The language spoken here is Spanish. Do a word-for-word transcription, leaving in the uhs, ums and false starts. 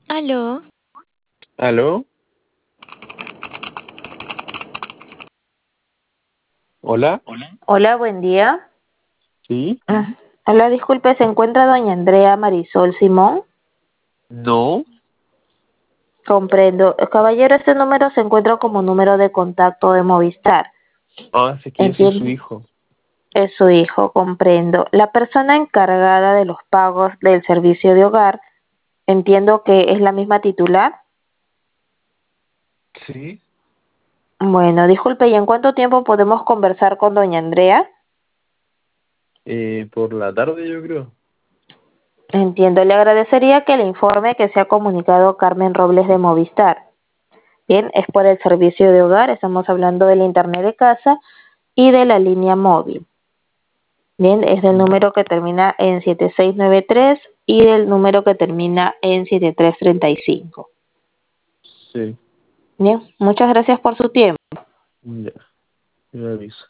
¿Aló? ¿Aló? ¿Hola? Hola, buen día. ¿Sí? Ah, Hola, disculpe, ¿se encuentra doña Andrea Marisol Simón? ¿No? Comprendo. Caballero, este número se encuentra como número de contacto de Movistar. Ah, sí que yo soy su Entiendo. hijo. Es su hijo, comprendo. La persona encargada de los pagos del servicio de hogar, entiendo que es la misma titular. ¿Sí? Bueno, disculpe, ¿y en cuánto tiempo podemos conversar con doña Andrea? Eh, por la tarde yo creo. Entiendo, le agradecería que le informe que se ha comunicado Carmen Robles de Movistar. Bien, es por el servicio de hogar, estamos hablando del internet de casa y de la línea móvil. Bien, es del Mm, número que termina en siete seis nueve tres y del número que termina en siete tres tres cinco. Sí, Bien, muchas gracias por su tiempo. ya, yo aviso.